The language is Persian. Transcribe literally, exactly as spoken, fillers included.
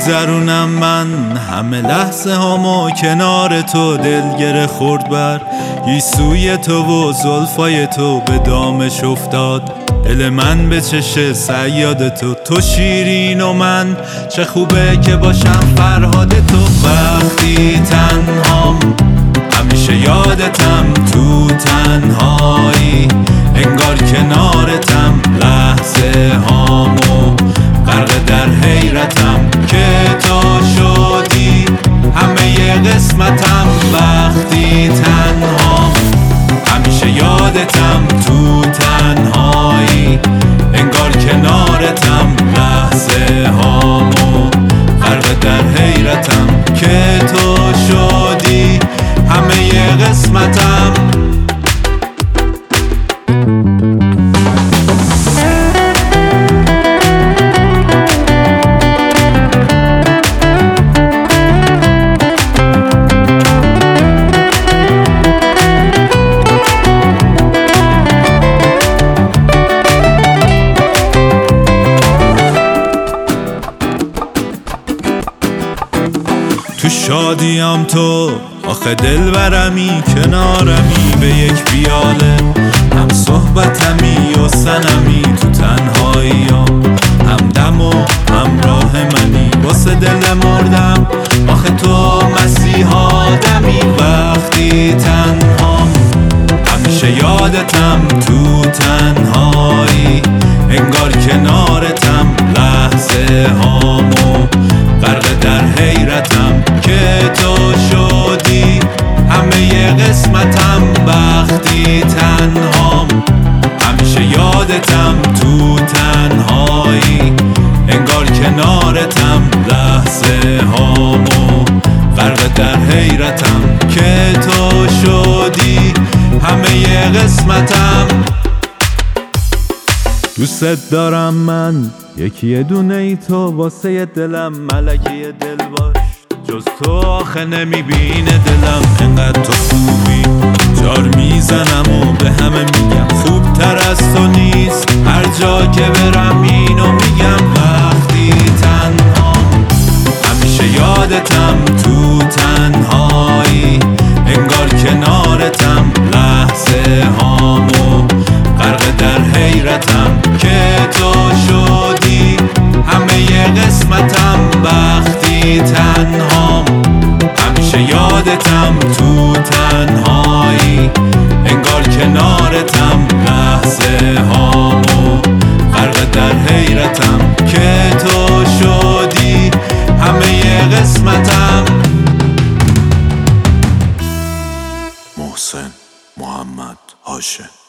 میگذرونم من همه لحظه هامو کنار تو، دلگره خورد بر گیسوی تو و زلفای تو به دامش افتاد دل من به چش صیاد تو. تو شیرین و من چه خوبه که باشم فرهاد تو. وقتی تنهام همیشه یادتم، تو تنهایی انگار کنارتم، لحظه هامو غرق در حیرتم که تو شدی همه قسمتم. وقتی تنهام همیشه یادتم، تو تنهایی انگار کنارتم، لحظه هامو غرق در حیرتم که تو شدی همه قسمتم. تو شادیم تو آخه دل برمی، کنارمی به یک پیاله، هم صحبتمی و سنمی، تو تنهاییام هم دم و همراه منی، واسه دل مردم آخه تو مسیحا دمی. وقتی تنهام همیشه یادتم، تو تنهایی انگار کنارتم، لحظه هامو غرق در حیرتم که تو شدی همه قسمتم. وقتی تنهام همیشه یادتم، تو تنهایی انگار کنارتم، لحظه هامو غرق در حیرتم که تو شدی همه قسمتم. دوست دارم من یکی دونه ای تو، واسه دلم ملکه دل باش، جز تو آخه نمیبینه دلم. انقدر تو خوبی جار میزنم و به همه میگم خوب تر از تو نیست، هر جا که برم اینو میگم. وقتی تنهام همیشه یادتم، تو تنهایی انگار کنارتم، لحظه هامو غرق در حیرتم که تو شدی همه قسمتم. وقتی تنهام همیشه یادتم، تو تنهایی انگار کنارتم، لحظه هامو غرق در حیرتم که تو شدی همه قسمتم. محسن محمد هاشم.